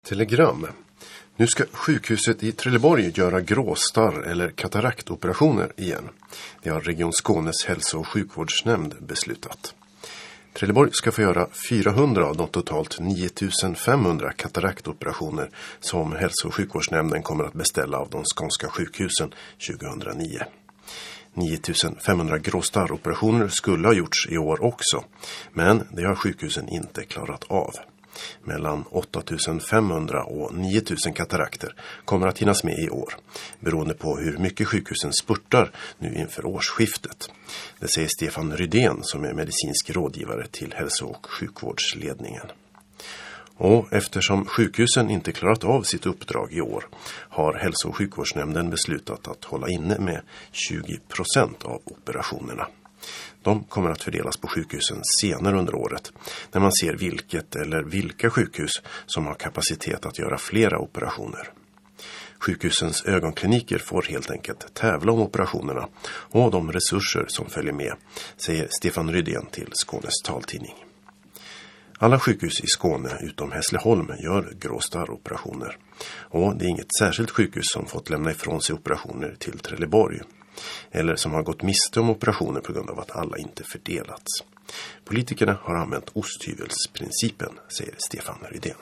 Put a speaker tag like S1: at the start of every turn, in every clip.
S1: Telegram. Nu ska sjukhuset i Trelleborg göra gråstarr eller kataraktoperationer igen. Det har Region Skånes hälso- och sjukvårdsnämnd beslutat. Trelleborg ska få göra 400 av de totalt 9500 kataraktoperationer som hälso- och sjukvårdsnämnden kommer att beställa av de skånska sjukhusen 2009. 9500 gråstarroperationer skulle ha gjorts i år också, men det har sjukhusen inte klarat av. Mellan 8500 och 9000 katarakter kommer att hinnas med i år, beroende på hur mycket sjukhusen spurtar nu inför årsskiftet. Det säger Stefan Rydén som är medicinsk rådgivare till hälso- och sjukvårdsledningen. Och eftersom sjukhusen inte klarat av sitt uppdrag i år har hälso- och sjukvårdsnämnden beslutat att hålla inne med 20% av operationerna. De kommer att fördelas på sjukhusen senare under året när man ser vilket eller vilka sjukhus som har kapacitet att göra flera operationer. Sjukhusens ögonkliniker får helt enkelt tävla om operationerna och de resurser som följer med, säger Stefan Rydén till Skånes taltidning. Alla sjukhus i Skåne utom Hässleholm gör gråstarroperationer och det är inget särskilt sjukhus som fått lämna ifrån sig operationer till Trelleborg eller som har gått miste om operationer på grund av att alla inte fördelats. Politikerna har använt osthyvelsprincipen, säger Stefan Rydén.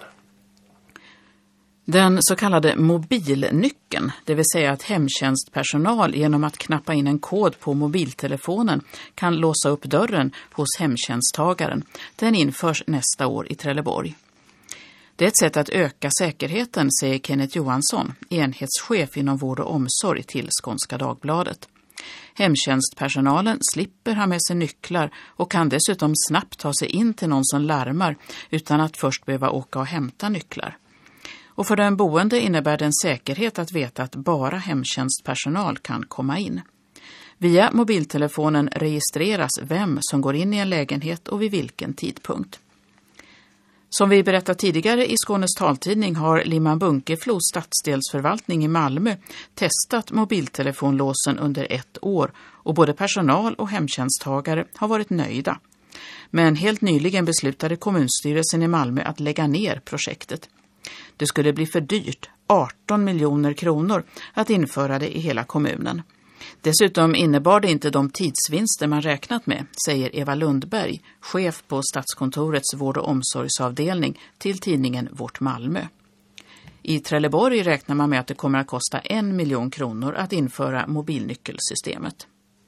S2: Den så kallade mobilnyckeln, det vill säga att hemtjänstpersonal genom att knappa in en kod på mobiltelefonen kan låsa upp dörren hos hemtjänsttagaren, den införs nästa år i Trelleborg. Det är ett sätt att öka säkerheten, säger Kenneth Johansson, enhetschef inom vård och omsorg till Skånska Dagbladet. Hemtjänstpersonalen slipper ha med sig nycklar och kan dessutom snabbt ta sig in till någon som larmar utan att först behöva åka och hämta nycklar. Och för den boende innebär det en säkerhet att veta att bara hemtjänstpersonal kan komma in. Via mobiltelefonen registreras vem som går in i en lägenhet och vid vilken tidpunkt. Som vi berättat tidigare i Skånes taltidning har Limman Bunkeflos stadsdelsförvaltning i Malmö testat mobiltelefonlåsen under 1 år och både personal och hemtjänsttagare har varit nöjda. Men helt nyligen beslutade kommunstyrelsen i Malmö att lägga ner projektet. Det skulle bli för dyrt, 18 miljoner kronor, att införa det i hela kommunen. Dessutom innebar det inte de tidsvinster man räknat med, säger Eva Lundberg, chef på Stadskontorets vård- och omsorgsavdelning till tidningen Vårt Malmö. I Trelleborg räknar man med att det kommer att kosta 1 miljon kronor att införa mobilnyckelsystemet.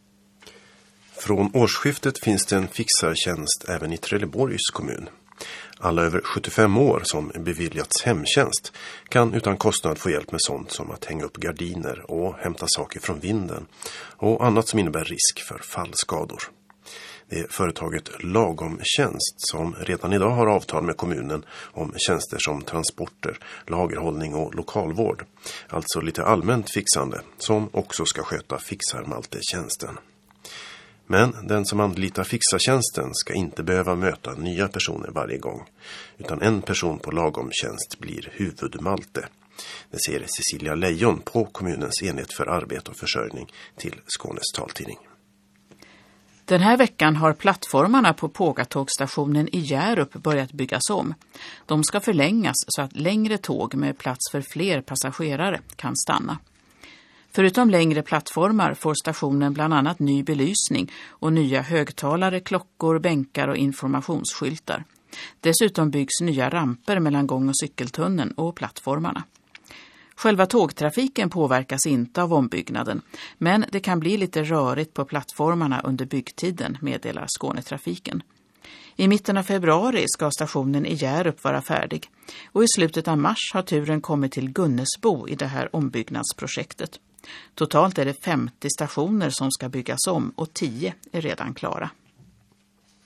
S1: Från årsskiftet finns det en fixartjänst även i Trelleborgs kommun. Alla över 75 år som beviljats hemtjänst kan utan kostnad få hjälp med sånt som att hänga upp gardiner och hämta saker från vinden och annat som innebär risk för fallskador. Det är företaget Lagomtjänst som redan idag har avtal med kommunen om tjänster som transporter, lagerhållning och lokalvård. Alltså lite allmänt fixande som också ska sköta fixarmaltetjänsten. Men den som anlitar fixartjänsten ska inte behöva möta nya personer varje gång, utan en person på Lagomtjänst blir huvudmalte. Det säger Cecilia Lejon på kommunens enhet för arbete och försörjning till Skånes taltidning.
S2: Den här veckan har plattformarna på Pågatågstationen i Hjärup börjat byggas om. De ska förlängas så att längre tåg med plats för fler passagerare kan stanna. Förutom längre plattformar får stationen bland annat ny belysning och nya högtalare, klockor, bänkar och informationsskyltar. Dessutom byggs nya ramper mellan gång- och cykeltunneln och plattformarna. Själva tågtrafiken påverkas inte av ombyggnaden, men det kan bli lite rörigt på plattformarna under byggtiden, meddelar Skånetrafiken. I mitten av februari ska stationen i Hjärup vara färdig och i slutet av mars har turen kommit till Gunnesbo i det här ombyggnadsprojektet. Totalt är det 50 stationer som ska byggas om och 10 är redan klara.